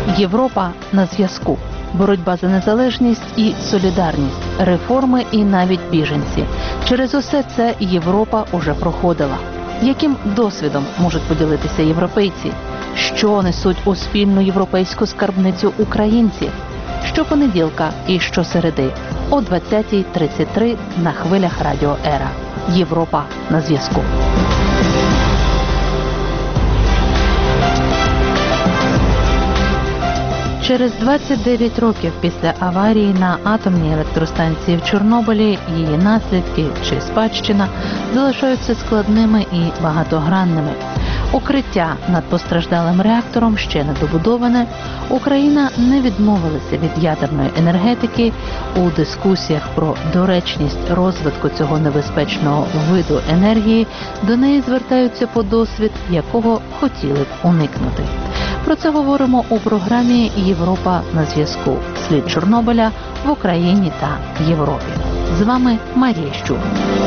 Європа на зв'язку. Боротьба за незалежність і солідарність, реформи і навіть біженці. Через усе це Європа уже проходила. Яким досвідом можуть поділитися європейці? Що несуть у спільну європейську скарбницю українці? Щопонеділка і щосереди о 20:33 на хвилях Радіо Ера. Європа на зв'язку. Через 29 років після аварії на атомній електростанції в Чорнобилі її наслідки чи спадщина залишаються складними і багатогранними. Укриття над постраждалим реактором ще не добудоване. Україна не відмовилася від ядерної енергетики. У дискусіях про доречність розвитку цього небезпечного виду енергії до неї звертаються по досвід, якого хотіли б уникнути. Про це говоримо у програмі «Європа на зв'язку. Слід Чорнобиля в Україні та Європі». З вами Марія Щур.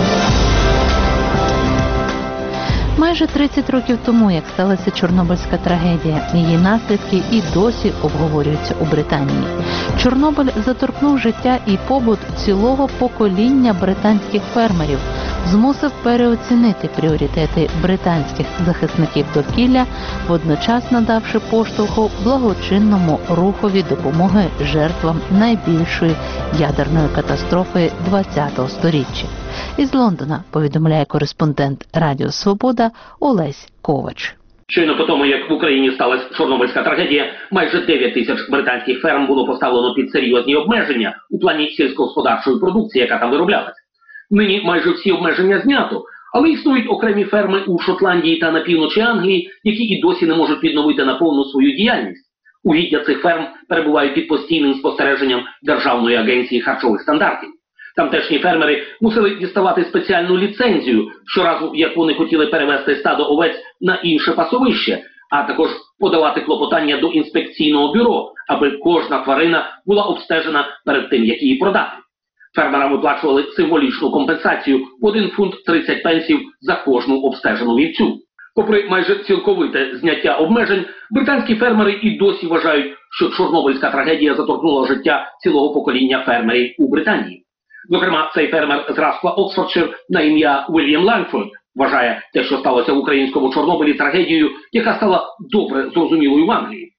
Майже 30 років тому, як сталася Чорнобильська трагедія, її наслідки і досі обговорюються у Британії. Чорнобиль заторкнув життя і побут цілого покоління британських фермерів, змусив переоцінити пріоритети британських захисників довкілля, водночас надавши поштовху благочинному рухові допомоги жертвам найбільшої ядерної катастрофи ХХ століття. Із Лондона повідомляє кореспондент Радіо Свобода Олесь Ковач. Щойно по тому, як в Україні сталася Чорнобильська трагедія, майже 9 тисяч британських ферм було поставлено під серйозні обмеження у плані сільськогосподарчої продукції, яка там вироблялася. Нині майже всі обмеження знято, але існують окремі ферми у Шотландії та на півночі Англії, які і досі не можуть відновити наповну свою діяльність. Угіддя цих ферм перебувають під постійним спостереженням Державної агенції харчових стандартів. Тамтешні фермери мусили діставати спеціальну ліцензію щоразу, як вони хотіли перевести стадо овець на інше пасовище, а також подавати клопотання до інспекційного бюро, аби кожна тварина була обстежена перед тим, як її продати. Фермерам виплачували символічну компенсацію в 1 фунт 30 пенсів за кожну обстежену вівцю. Попри майже цілковите зняття обмежень, британські фермери і досі вважають, що Чорнобильська трагедія заторкнула життя цілого покоління фермерів у Британії. Зокрема, цей фермер з графства Оксфордшир на ім'я Вільям Лангфорд вважає те, що сталося в українському Чорнобилі, трагедією, яка стала добре зрозумілою в Англії.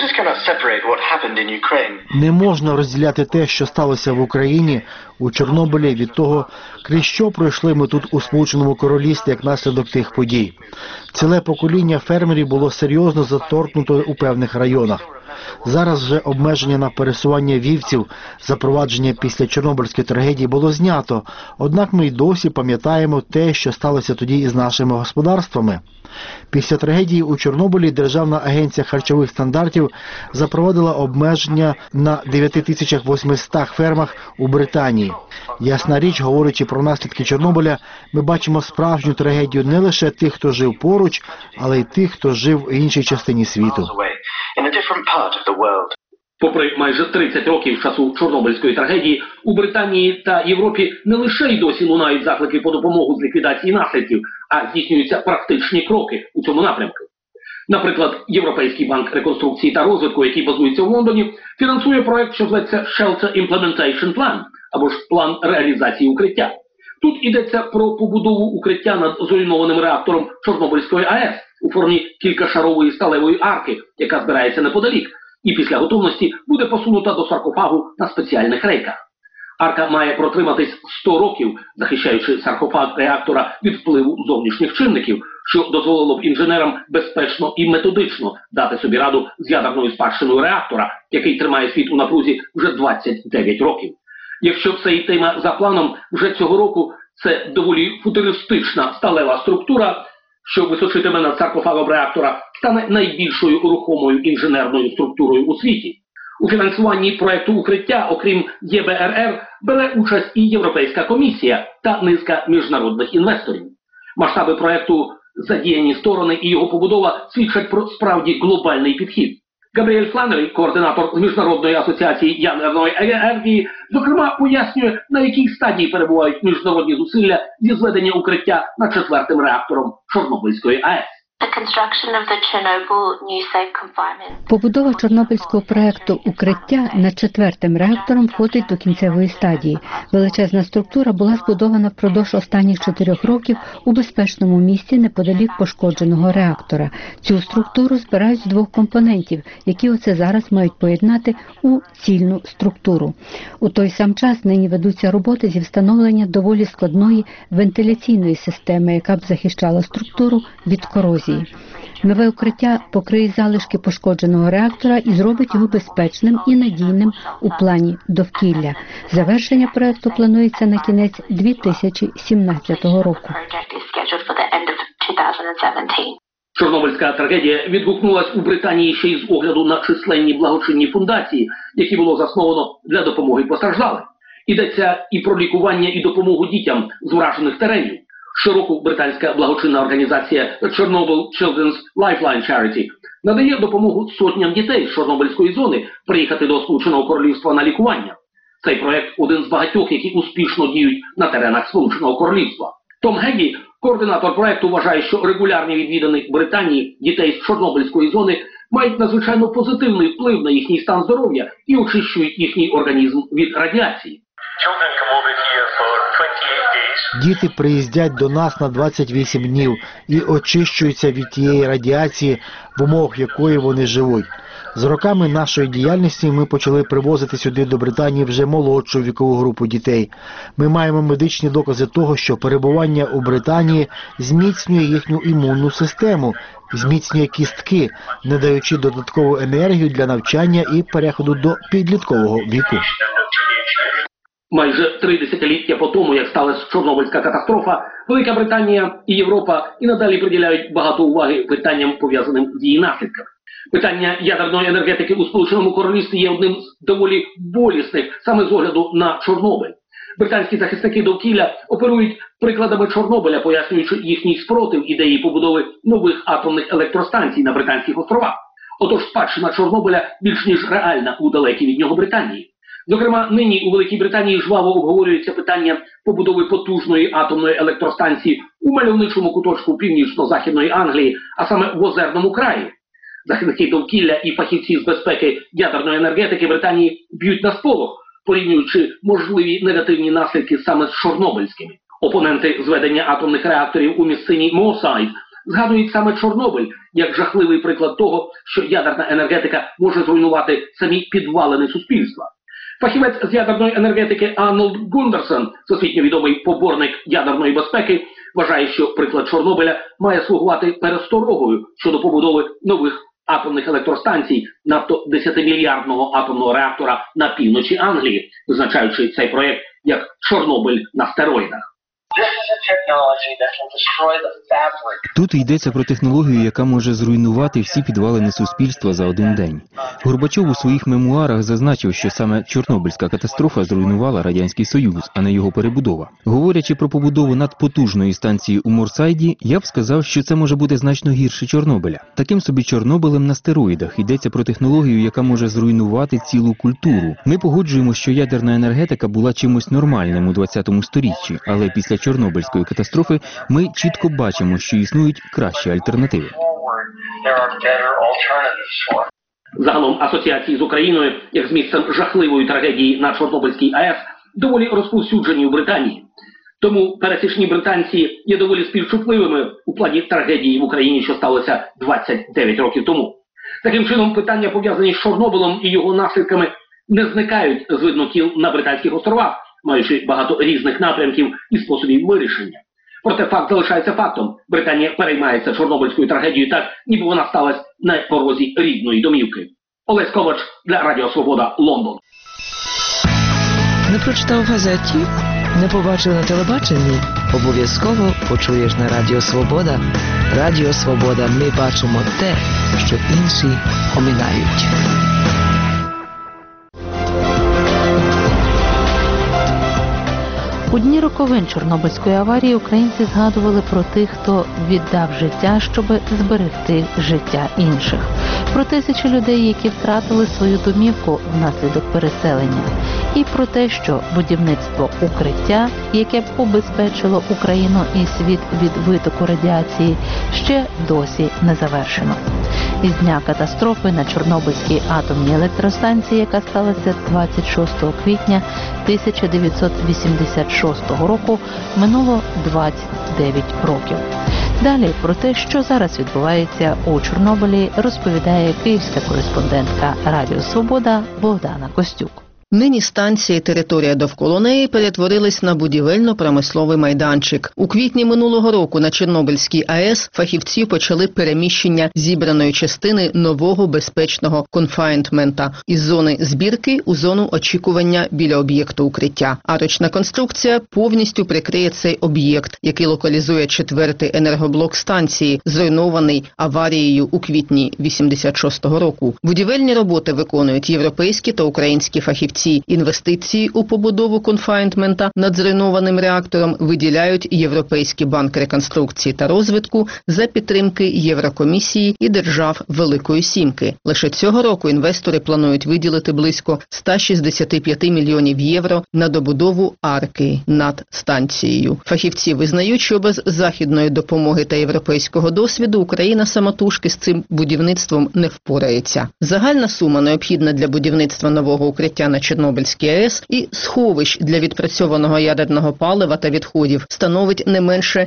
Не можна розділяти те, що сталося в Україні, у Чорнобилі, від того, крізь що пройшли ми тут у Сполученому Королівстві як наслідок тих подій. Ціле покоління фермерів було серйозно заторкнуто у певних районах. Зараз вже обмеження на пересування вівців, запровадження після Чорнобильської трагедії, було знято. Однак ми й досі пам'ятаємо те, що сталося тоді із нашими господарствами. Після трагедії у Чорнобилі Державна агенція харчових стандартів запровадила обмеження на 9800 фермах у Британії. Ясна річ, говорячи про наслідки Чорнобиля, ми бачимо справжню трагедію не лише тих, хто жив поруч, але й тих, хто жив в іншій частині світу. Попри майже 30 років часу Чорнобильської трагедії, у Британії та Європі не лише й досі лунають заклики по допомогу з ліквідації наслідків, а здійснюються практичні кроки у цьому напрямку. Наприклад, Європейський банк реконструкції та розвитку, який базується в Лондоні, фінансує проект, що зветься Shelter Implementation Plan, або ж план реалізації укриття. Тут йдеться про побудову укриття над зруйнованим реактором Чорнобильської АЕС у формі кількашарової сталевої арки, яка збирається неподалік, і після готовності буде посунута до саркофагу на спеціальних рейках. Арка має протриматись 100 років, захищаючи саркофаг реактора від впливу зовнішніх чинників, що дозволило б інженерам безпечно і методично дати собі раду з ядерною спадщиною реактора, який тримає світ у напрузі вже 29 років. Якщо все йтиме за планом, вже цього року це доволі футуристична сталева структура, що височитиме над саркофагом реактора, стане найбільшою рухомою інженерною структурою у світі. У фінансуванні проекту укриття, окрім ЄБРР, бере участь і Європейська комісія та низка міжнародних інвесторів. Масштаби проекту, задіяні сторони і його побудова свідчать про справді глобальний підхід. Габріель Фланнері, координатор Міжнародної асоціації ядерної енергії, зокрема пояснює, на якій стадії перебувають міжнародні зусилля зі зведення укриття над 4-м реактором Чорнобильської АЕС. Побудова Чорнобильського проекту «Укриття» над 4-м реактором входить до кінцевої стадії. Величезна структура була збудована впродовж останніх 4 років у безпечному місці неподалік пошкодженого реактора. Цю структуру збирають з 2 компонентів, які оце зараз мають поєднати у цільну структуру. У той сам час нині ведуться роботи зі встановлення доволі складної вентиляційної системи, яка б захищала структуру від корозії. Нове укриття покриє залишки пошкодженого реактора і зробить його безпечним і надійним у плані довкілля. Завершення проекту планується на кінець 2017 року. Чорнобильська трагедія відгукнулась у Британії ще й з огляду на численні благочинні фундації, які було засновано для допомоги постраждалим. Йдеться і про лікування і допомогу дітям з уражених теренів. Щороку британська благочинна організація Chernobyl Children's Lifeline Charity надає допомогу сотням дітей з Чорнобильської зони приїхати до Сполученого Королівства на лікування. Цей проект один з багатьох, які успішно діють на теренах Сполученого Королівства. Том Гегі, координатор проекту, вважає, що регулярні відвідини Британії дітей з Чорнобильської зони мають надзвичайно позитивний вплив на їхній стан здоров'я і очищують їхній організм від радіації. Діти приїздять до нас на 28 днів і очищуються від тієї радіації, в умовах якої вони живуть. З роками нашої діяльності ми почали привозити сюди до Британії вже молодшу вікову групу дітей. Ми маємо медичні докази того, що перебування у Британії зміцнює їхню імунну систему, зміцнює кістки, не даючи додаткову енергію для навчання і переходу до підліткового віку. Майже 3 десятиліття по тому, як сталася Чорнобильська катастрофа, Велика Британія і Європа і надалі приділяють багато уваги питанням, пов'язаним з її наслідками. Питання ядерної енергетики у Сполученому Королівстві є одним з доволі болісних саме з огляду на Чорнобиль. Британські захисники довкілля оперують прикладами Чорнобиля, пояснюючи їхній спротив ідеї побудови нових атомних електростанцій на Британських островах. Отож, спадщина Чорнобиля більш ніж реальна у далекій від нього Британії. Зокрема, нині у Великій Британії жваво обговорюється питання побудови потужної атомної електростанції у мальовничому куточку північно-західної Англії, а саме в Озерному краї. Захисники довкілля і фахівці з безпеки ядерної енергетики Британії б'ють на сполох, порівнюючи можливі негативні наслідки саме з чорнобильськими. Опоненти зведення атомних реакторів у місцині Моосайд згадують саме Чорнобиль як жахливий приклад того, що ядерна енергетика може зруйнувати самі підвалини суспільства. Фахівець з ядерної енергетики Арнольд Гундерсон, всесвітньо відомий поборник ядерної безпеки, вважає, що приклад Чорнобиля має слугувати пересторогою щодо побудови нових атомних електростанцій, надто 10-мільярдного атомного реактора на півночі Англії, визначаючи цей проєкт як Чорнобиль на стероїдах. Тут йдеться про технологію, яка може зруйнувати всі підвалини суспільства за один день. Горбачов у своїх мемуарах зазначив, що саме Чорнобильська катастрофа зруйнувала Радянський Союз, а не його перебудова. Говорячи про побудову надпотужної станції у Морсайді, я б сказав, що це може бути значно гірше Чорнобиля. Таким собі Чорнобилем на стероїдах йдеться про технологію, яка може зруйнувати цілу культуру. Ми погоджуємо, що ядерна енергетика була чимось нормальним у 20 сторіччі, але після Чорнобильської катастрофи ми чітко бачимо, що існують кращі альтернативи. Загалом асоціації з Україною, як з місцем жахливої трагедії на Чорнобильській АЕС, доволі розповсюджені у Британії. Тому пересічні британці є доволі співчутливими у плані трагедії в Україні, що сталося 29 років тому. Таким чином, питання, пов'язані з Чорнобилем і його наслідками, не зникають з виднокіл на Британських островах, маючи багато різних напрямків і способів вирішення. Проте факт залишається фактом. Британія переймається Чорнобильською трагедією так, ніби вона сталася на порозі рідної домівки. Олесь Ковач для Радіо Свобода, Лондон. Не прочитав в газеті? Не побачив на телебаченні? Обов'язково почуєш на Радіо Свобода. Радіо Свобода, ми бачимо те, що інші оминають. У дні роковин Чорнобильської аварії українці згадували про тих, хто віддав життя, щоб зберегти життя інших. Про тисячі людей, які втратили свою домівку внаслідок переселення. і про те, що будівництво укриття, яке б убезпечило Україну і світ від витоку радіації, ще досі не завершено. Із дня катастрофи на Чорнобильській атомній електростанції, яка сталася 26 квітня 1986 року, минуло 29 років. Далі про те, що зараз відбувається у Чорнобилі, розповідає київська кореспондентка Радіо Свобода Богдана Костюк. Нині станція і територія довкола неї перетворились на будівельно-промисловий майданчик. У квітні минулого року на Чорнобильській АЕС фахівці почали переміщення зібраної частини нового безпечного конфайнмента із зони збірки у зону очікування біля об'єкту укриття. Арочна конструкція повністю прикриє цей об'єкт, який локалізує 4-й енергоблок станції, зруйнований аварією у квітні 86-го року. Будівельні роботи виконують європейські та українські фахівці. Інвестиції у побудову конфайнмента над зруйнованим реактором виділяють Європейський банк реконструкції та розвитку за підтримки Єврокомісії і держав Великої Сімки. Лише цього року інвестори планують виділити близько 165 мільйонів євро на добудову арки над станцією. Фахівці визнають, що без західної допомоги та європейського досвіду Україна самотужки з цим будівництвом не впорається. Загальна сума, необхідна для будівництва нового укриття на Чорнобильській АЕС і сховищ для відпрацьованого ядерного палива та відходів становить не менше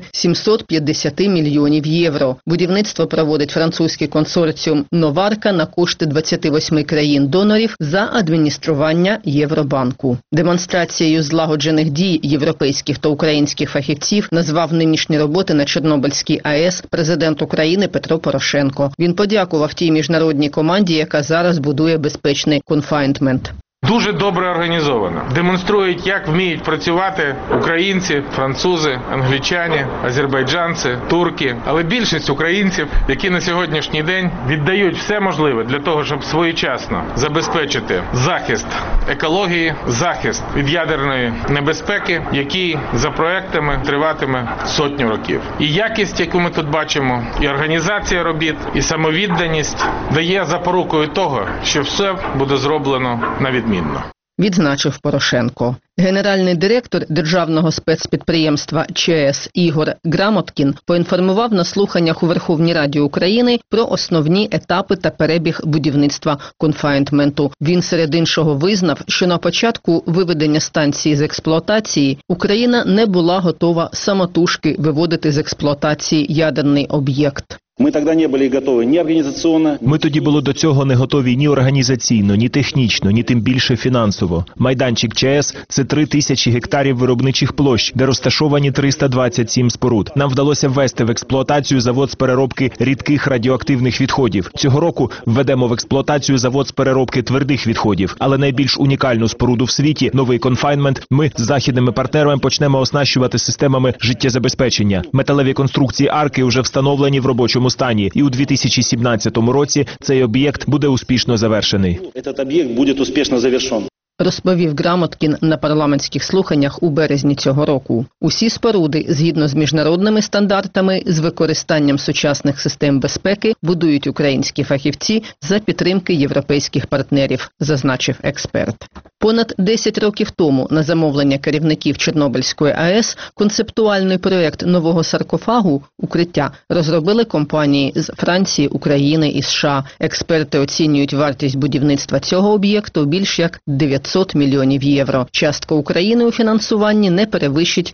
750 мільйонів євро. Будівництво проводить французький консорціум «Новарка» на кошти 28 країн-донорів за адміністрування Євробанку. Демонстрацією злагоджених дій європейських та українських фахівців назвав нинішні роботи на Чорнобильській АЕС президент України Петро Порошенко. Він подякував тій міжнародній команді, яка зараз будує безпечний конфайнмент. Дуже добре організовано. Демонструють, як вміють працювати українці, французи, англічані, азербайджанці, турки. Але більшість українців, які на сьогоднішній день віддають все можливе для того, щоб своєчасно забезпечити захист екології, захист від ядерної небезпеки, який за проектами триватиме сотню років. І якість, яку ми тут бачимо, і організація робіт, і самовідданість дає запорукою того, що все буде зроблено на відмінно. Відзначив Порошенко. Генеральний директор державного спецпідприємства ЧАЕС Ігор Грамоткін поінформував на слуханнях у Верховній Раді України про основні етапи та перебіг будівництва конфайнменту. Він серед іншого визнав, що на початку виведення станції з експлуатації Україна не була готова самотужки виводити з експлуатації ядерний об'єкт. Ми тоді не були готові ні організаційно. Ми тоді були до цього не готові ні організаційно, ні технічно, ні тим більше фінансово. Майданчик ЧАЕС – це 3000 гектарів виробничих площ, де розташовані 327 споруд. Нам вдалося ввести в експлуатацію завод з переробки рідких радіоактивних відходів. Цього року введемо в експлуатацію завод з переробки твердих відходів. Але найбільш унікальну споруду в світі, новий конфайнмент, ми з західними партнерами почнемо оснащувати системами життєзабезпечення. Металеві конструкції арки вже встановлені в робочому стані, і у 2017 році цей об'єкт буде успішно завершений. Цей об'єкт буде успішно завершений. Розповів Грамоткін на парламентських слуханнях у березні цього року. Усі споруди, згідно з міжнародними стандартами, з використанням сучасних систем безпеки, будують українські фахівці за підтримки європейських партнерів, зазначив експерт. Понад 10 років тому на замовлення керівників Чорнобильської АЕС концептуальний проєкт нового саркофагу «Укриття» розробили компанії з Франції, України і США. Експерти оцінюють вартість будівництва цього об'єкту більш як 900 мільйонів євро. Частка України у фінансуванні не перевищить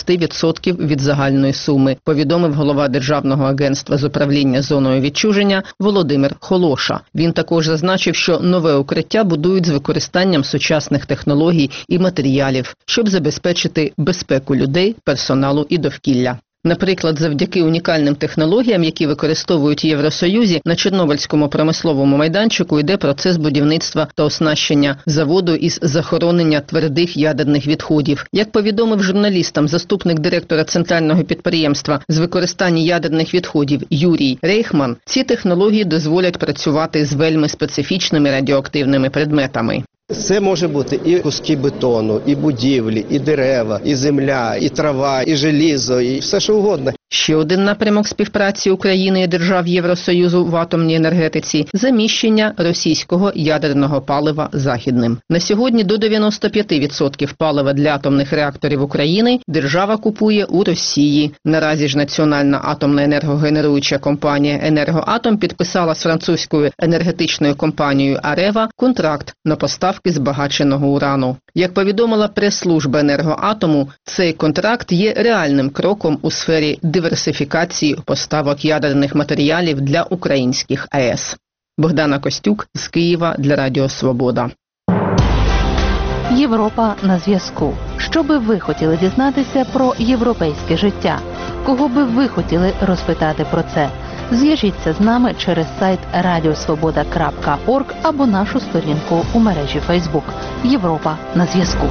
6% від загальної суми, повідомив голова Державного агентства з управління зоною відчуження Володимир Холоша. Він також зазначив, що нове укриття будують з використанням сучасних технологій і матеріалів, щоб забезпечити безпеку людей, персоналу і довкілля. Наприклад, завдяки унікальним технологіям, які використовують в Євросоюзі, на Чорнобильському промисловому майданчику йде процес будівництва та оснащення заводу із захоронення твердих ядерних відходів. Як повідомив журналістам заступник директора центрального підприємства з використання ядерних відходів Юрій Рейхман, ці технології дозволять працювати з вельми специфічними радіоактивними предметами. Це може бути і куски бетону, і будівлі, і дерева, і земля, і трава, і желізо, і все що угодно. Ще один напрямок співпраці України і держав Євросоюзу в атомній енергетиці – заміщення російського ядерного палива західним. На сьогодні до 95% палива для атомних реакторів України держава купує у Росії. Наразі ж Національна атомна енергогенеруюча компанія «Енергоатом» підписала з французькою енергетичною компанією «Арева» контракт на поставки збагаченого урану. Як повідомила прес-служба «Енергоатому», цей контракт є реальним кроком у сфері диверсифікації поставок ядерних матеріалів для українських АЕС. Богдана Костюк з Києва для Радіо Свобода. Європа на зв'язку. Що би ви хотіли дізнатися про європейське життя? Кого би ви хотіли розпитати про це? Зв'яжіться з нами через сайт radiosvoboda.org або нашу сторінку у мережі Facebook. Європа на зв'язку.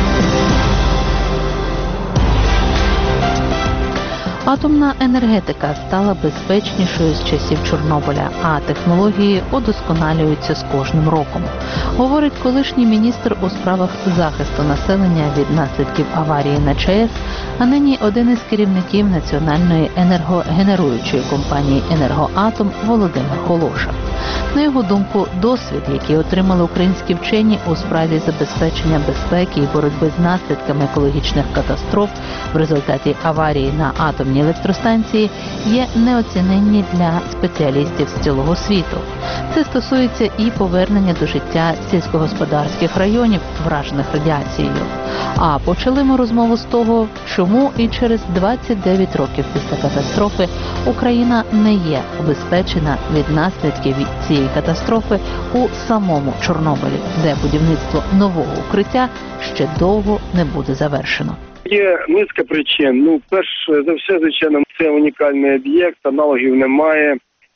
Атомна енергетика стала безпечнішою з часів Чорнобиля, а технології удосконалюються з кожним роком, говорить колишній міністр у справах захисту населення від наслідків аварії на ЧАЕС, а нині один із керівників Національної енергогенеруючої компанії «Енергоатом» Володимир Холоша. На його думку, досвід, який отримали українські вчені у справі забезпечення безпеки і боротьби з наслідками екологічних катастроф в результаті аварії на атомній електростанції, є неоціненні для спеціалістів з цілого світу. Це стосується і повернення до життя сільськогосподарських районів, вражених радіацією. А почали ми розмову з того, чому і через 29 років після катастрофи Україна не є убезпечена від наслідків цієї катастрофи у самому Чорнобилі, де будівництво нового укриття ще довго не буде завершено. Є низка причин. Перш за все, звичайно, це унікальний об'єкт, аналогів немає.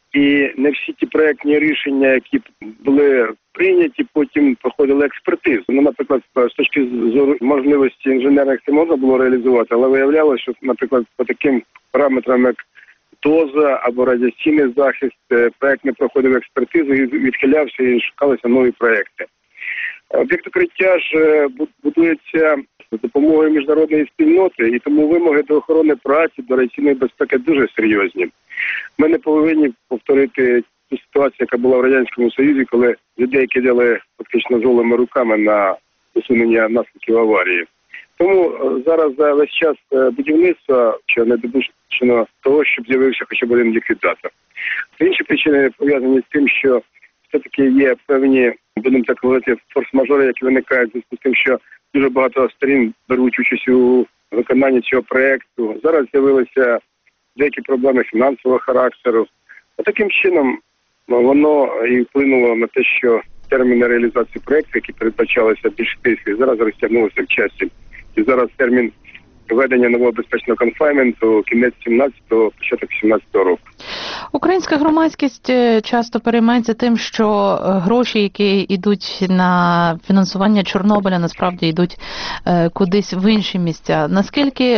І не всі ті проєктні рішення, які були прийняті, потім проходили експертизу. Наприклад, з точки зору можливості інженерних це можна було реалізувати, але виявлялося, що, наприклад, по таким параметрам, як доза або радіаційний захист, проєкт не проходив експертизу і відхилявся, і шукалися нові проєкти. Об'єкт укриття ж будується з допомогою міжнародної спільноти, і тому вимоги до охорони праці, до радіаційної безпеки дуже серйозні. Ми не повинні повторити ту ситуацію, яка була в Радянському Союзі, коли людей кидали фактично з голими руками на усунення наслідків аварії. Тому зараз за весь час будівництва ще не допущено того, щоб з'явився хоча б один ліквідатор. Інші причини пов'язані з тим, що все-таки є певні, будемо так говорити, форс-мажори, які виникають в зв'язку з тим, що дуже багато сторін беруть участь у виконанні цього проєкту. Зараз з'явилися деякі проблеми фінансового характеру. Таким чином воно і вплинуло на те, що терміни реалізації проєкту, які передбачалися більш тихі, зараз розтягнулися в часі. І зараз термін введення нового безпечного конфайнменту кінець 17-го, початок 17-го року. Українська громадськість часто переймається тим, що гроші, які йдуть на фінансування Чорнобиля, насправді йдуть кудись в інші місця. Наскільки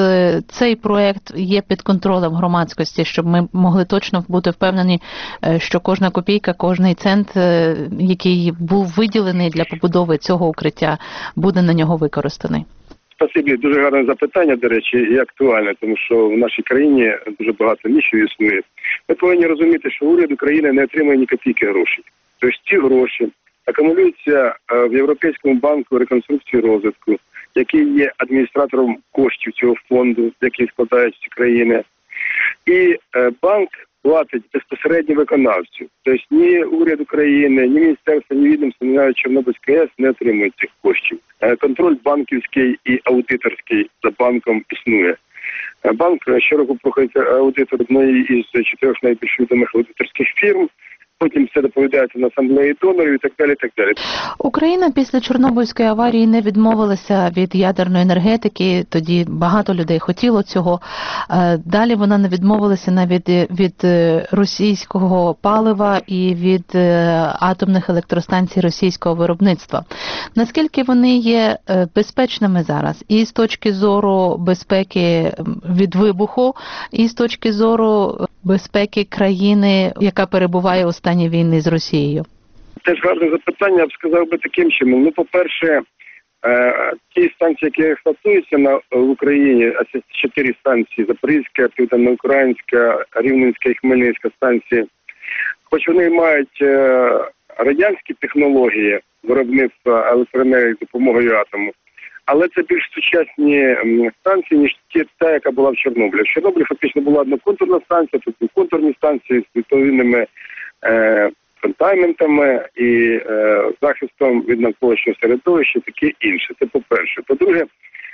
цей проєкт є під контролем громадськості, щоб ми могли точно бути впевнені, що кожна копійка, кожний цент, який був виділений для побудови цього укриття, буде на нього використаний? Спасибі, дуже гарне запитання, до речі, і актуальне, тому що в нашій країні дуже багато нішів існує. Ми повинні розуміти, що уряд України не отримує ні копійки грошей. Тобто ці гроші акумулюються в Європейському банку реконструкції і розвитку, який є адміністратором коштів цього фонду, який складають ці країни. І банк платить безпосередньо виконавцю. Тобто ні уряд України, ні міністерство, ні відомство, ні навіть Чорнобильська АЕС не отримують цих коштів. Контроль банківський і аудиторський за банком існує. Банк щороку проходить аудит одної із 4 найбільш відомих аудиторських фірм. Потім все доповідається на асамблеї донорів і так далі, і так далі. Україна після Чорнобильської аварії не відмовилася від ядерної енергетики, тоді багато людей хотіло цього. Далі вона не відмовилася навіть від російського палива і від атомних електростанцій російського виробництва. Наскільки вони є безпечними зараз? І з точки зору безпеки від вибуху, і з точки зору безпеки країни, яка перебуває у стані війни з Росією? Теж гарне запитання, я б сказав би таким чином. По-перше, Ті станції, які експлуатуються в Україні, а це 4 станції: Запорізька, Південноукраїнська, Рівненська і Хмельницька станції, хоч вони мають радянські технології виробництва електроенергії з допомогою атому, але це більш сучасні станції, ніж та, яка була в Чорнобилі. В Чорнобилі фактично була одноконтурна станція, тут контурні станції з відповідними контайментами і захистом від навколишнього середовища, таке інше. Це по-перше. По-друге,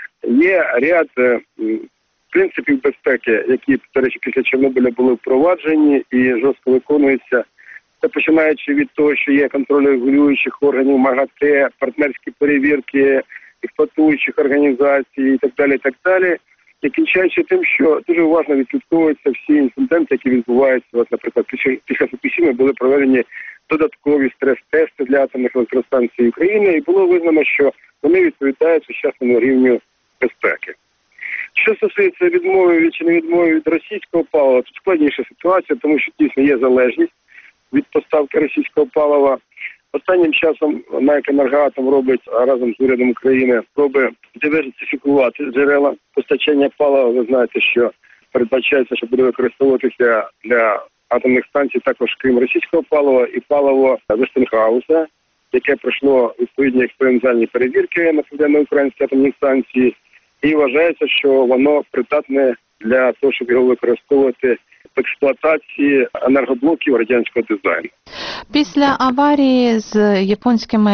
є ряд принципів безпеки, які, до речі, після Чорнобиля були впроваджені і жорстко виконуються. Це починаючи від того, що є контроль регулюючих органів МАГАТЕ, партнерські перевірки експлуатуючих організацій і так далі, і кінчаючи тим, що дуже уважно відслідковуються всі інциденти, які відбуваються. От, наприклад, після Фукусіми були проведені додаткові стрес-тести для атомних електростанцій України, і було визнано, що вони відповідають сучасному рівню безпеки. Що стосується відмови чи не відмови від російського палива, тут складніша ситуація, тому що дійсно є залежність від поставки російського палива. Останнім часом НАЕК «Енергоатом» робить разом з урядом України спроби диверсифікувати джерела постачання палива. Ви знаєте, що передбачається, що буде використовуватися для атомних станцій також, крім російського палива, і паливо Вестингхауса, яке пройшло відповідні експериментальні перевірки на південно-українській атомній станції, і вважається, що воно придатне для того, щоб його використовувати в експлуатації енергоблоків радянського дизайну. Після аварії з японськими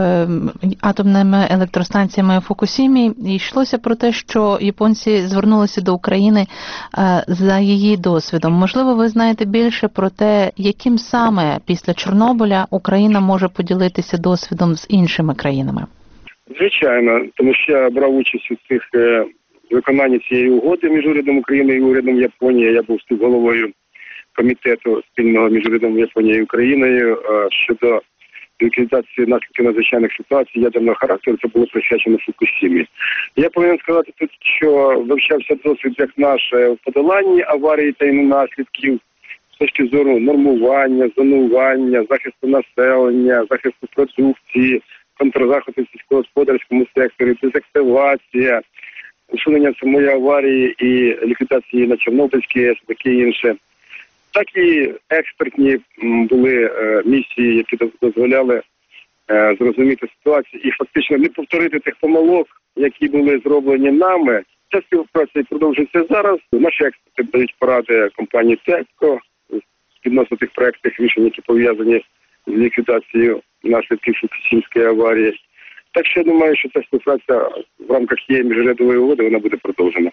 атомними електростанціями у Фукусімі йшлося про те, що японці звернулися до України за її досвідом. Можливо, ви знаєте більше про те, яким саме після Чорнобиля Україна може поділитися досвідом з іншими країнами? Звичайно, тому що я брав участь у цих виконанні цієї угоди між урядом України і урядом Японії. Я був співголовою комітету спільного між урядом Японії і Україною щодо ліквідації наслідків надзвичайних ситуацій ядерного характеру. Це було присвячено Фукусімі. Я повинен сказати тут, що вивчався досвід як наш в подоланні аварії та її наслідків з точки зору нормування, зонування, захисту населення, захисту продукції, контрзаходи в сільськогосподарському секторі, дезактивація, усунення самої аварії і ліквідації на Чорнобильській АЕС, таке інше. Так і експертні були місії, які дозволяли зрозуміти ситуацію і фактично не повторити тих помилок, які були зроблені нами. Ця співпраця продовжується зараз. Наші експерти дають поради компанії ТЕКО відносно тих проєктних рішень, які пов'язані з ліквідацією наслідків Фукусімської аварії. Так що я думаю, що ця співпраця в рамках цієї міжурядової угоди, вона буде продовжена.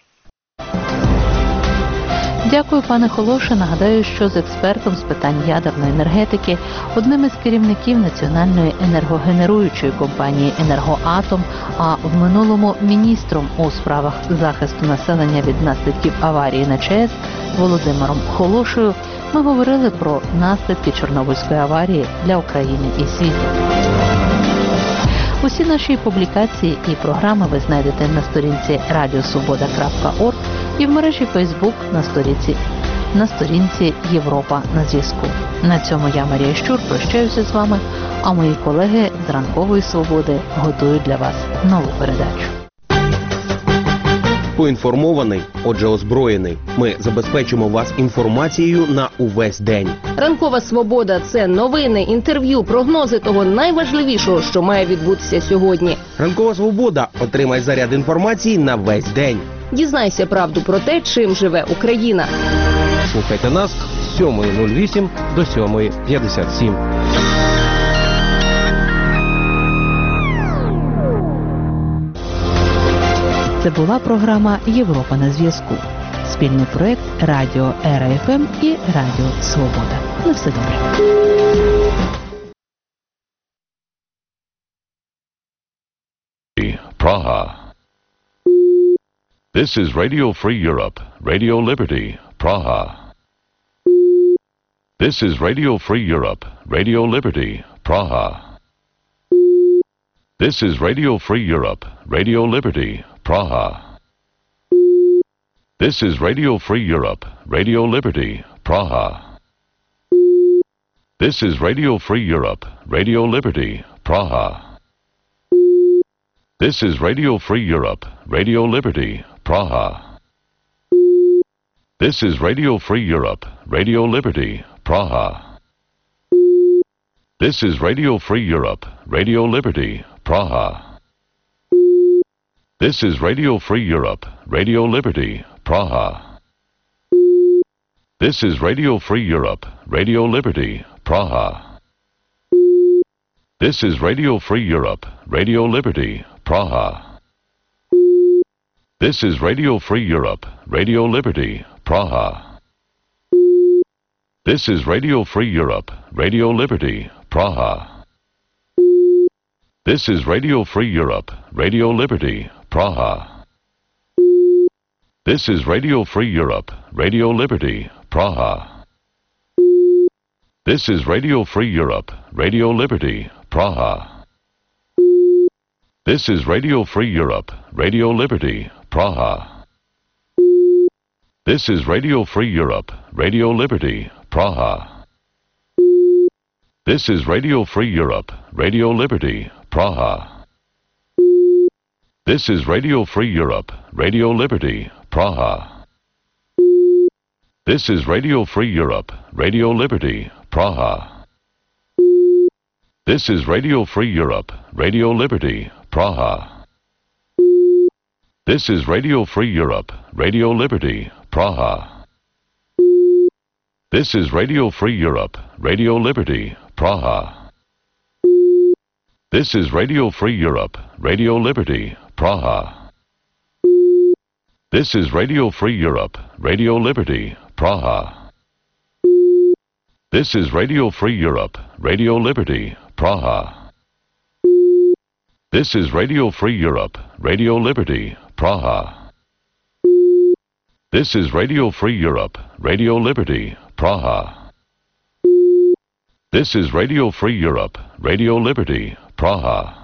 Дякую, пане Холоше. Нагадаю, що з експертом з питань ядерної енергетики, одним із керівників національної енергогенеруючої компанії «Енергоатом», а в минулому міністром у справах захисту населення від наслідків аварії на ЧАЕС Володимиром Холошею ми говорили про наслідки Чорнобильської аварії для України і світу. Усі наші публікації і програми ви знайдете на сторінці radiosvoboda.org і в мережі Facebook на сторінці Європа на зв'язку. На цьому я, Марія Щур, прощаюся з вами, а мої колеги з Ранкової Свободи готують для вас нову передачу. Поінформований, отже озброєний. Ми забезпечимо вас інформацією на увесь день. Ранкова Свобода – це новини, інтерв'ю, прогнози того найважливішого, що має відбутися сьогодні. Ранкова Свобода. Отримай заряд інформації на весь день. Дізнайся правду про те, чим живе Україна. Слухайте нас з 7:08 до 7:57. Це була програма «Європа на зв'язку». Спільний проєкт Радіо РФМ і Радіо Свобода. На все добре. Praha. This is Radio Free Europe, Radio Liberty, Praha. This is Radio Free Europe, Radio Liberty, Praha. This is Radio Free Europe, Radio Liberty, Praha. This is Radio Free Europe, Radio Liberty, Praha. This is Radio Free Europe, Radio Liberty, Praha. This is Radio Free Europe, Radio Liberty, Praha. This is Radio Free Europe, Radio Liberty, Praha. This is Radio Free Europe, Radio Liberty, Praha. This is Radio Free Europe, Radio Liberty, Praha. This is Radio Free Europe, Radio Liberty, Praha. This is Radio Free Europe, Radio Liberty, Praha. This is Radio Free Europe, Radio Liberty, Praha. This is Radio Free Europe, Radio Liberty, Praha. This is Radio Free Europe, Radio Liberty, Praha. This is Radio Free Europe, Radio Liberty, Praha. This is Radio Free Europe, Radio Liberty, Praha. This is Radio Free Europe, Radio Liberty, Praha. This is Radio Free Europe, Radio Liberty, Praha. This is Radio Free Europe, Radio Liberty, Praha. This is Radio Free Europe, Radio Liberty, Praha. This is Radio Free Europe, Radio Liberty, Praha. This is Radio Free Europe, Radio Liberty, Praha. This is Radio Free Europe, Radio Liberty, Praha. This is Radio Free Europe, Radio Liberty, Praha. This is Radio Free Europe, Radio Liberty, Praha. This is Radio Free Europe, Radio Liberty, Praha. This is Radio Free Europe, Radio Liberty, Praha. This is Radio Free Europe, Radio Liberty, Praha. This is Radio Free Europe, Radio Liberty, Praha. This is Radio Free Europe, Radio Liberty, Praha.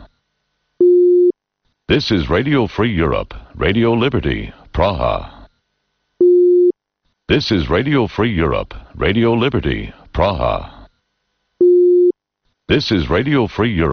This is Radio Free Europe, Radio Liberty, Praha. This is Radio Free Europe, Radio Liberty, Praha. This is Radio Free Europe.